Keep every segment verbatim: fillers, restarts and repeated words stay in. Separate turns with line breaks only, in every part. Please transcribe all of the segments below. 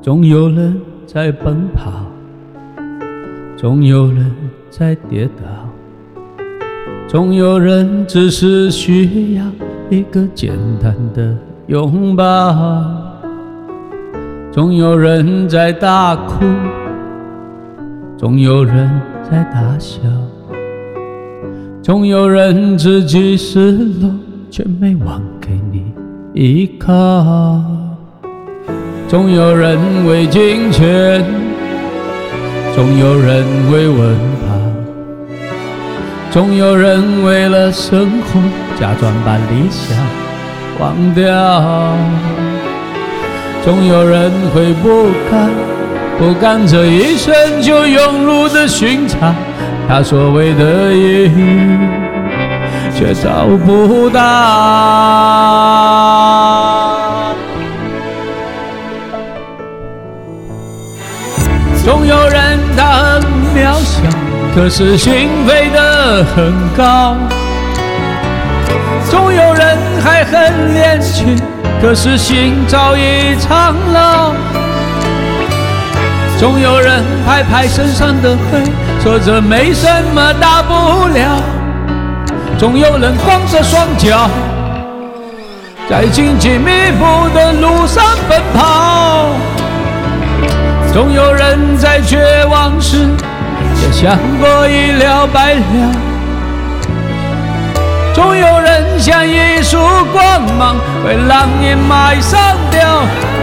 总有人在奔跑，总有人在跌倒，总有人只是需要一个简单的拥抱，总有人在大哭，总有人在大笑，总有人自己失落却没忘给你依靠，总有人为金钱，总有人为文化，总有人为了生活假装把理想忘掉，总有人会不甘不甘这一生就庸碌的寻找他所谓的意义，却找不到。总有人他很渺小，可是心飞得很高，总有人还很年轻，可是心早已苍老，总有人拍拍身上的灰，说这没什么大不了，总有人光着双脚在荆棘密布的路上奔跑，总有人在绝望时也想过一了百了，总有人像一束光芒被浪烟埋上掉，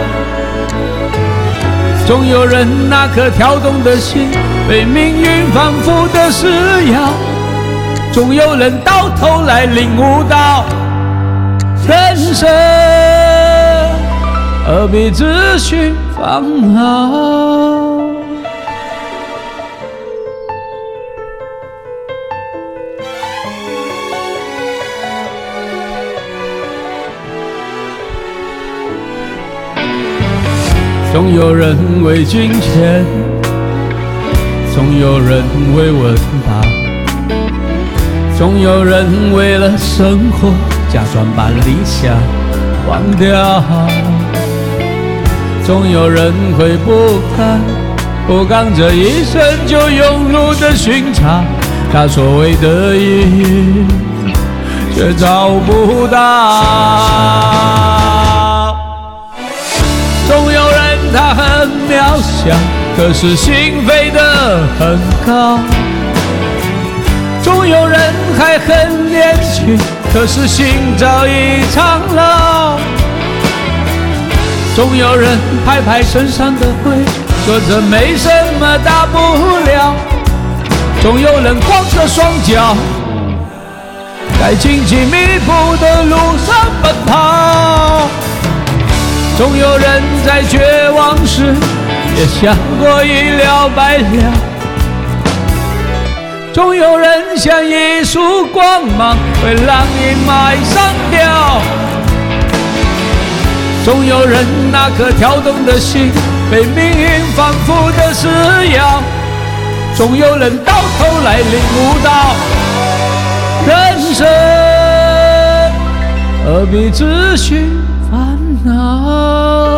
总有人那颗跳动的心被命运反复的施压，总有人到头来领悟到人生何必自寻烦恼。总有人为金钱，总有人为文化，总有人为了生活假装把理想忘掉，总有人会不甘不甘这一生就庸碌的寻找他所谓的意义，却找不到。总有人他很渺小，可是心飞得很高，总有人还很年轻，可是心早已苍老，总有人拍拍身上的灰，说这没什么大不了，总有人光着双脚在荆棘密布的路上奔跑，总有人在绝望时也想过一了百了，总有人像一束光芒被浪烟埋上掉，总有人那颗跳动的心被命运反复的施压，总有人到头来领悟到人生何必自寻烦恼。